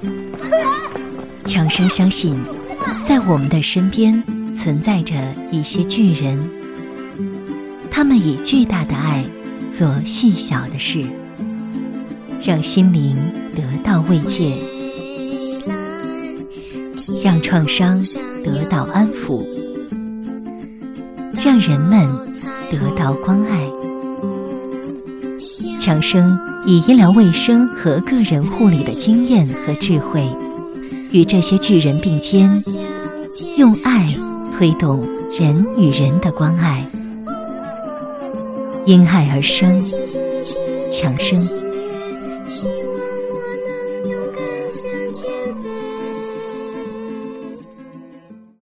强生相信，在我们的身边存在着一些巨人，他们以巨大的爱做细小的事，让心灵得到慰藉，让创伤得到安抚，让人们得到关爱。强生以医疗卫生和个人护理的经验和智慧，与这些巨人并肩，用爱推动人与人的关爱。因爱而生，强生。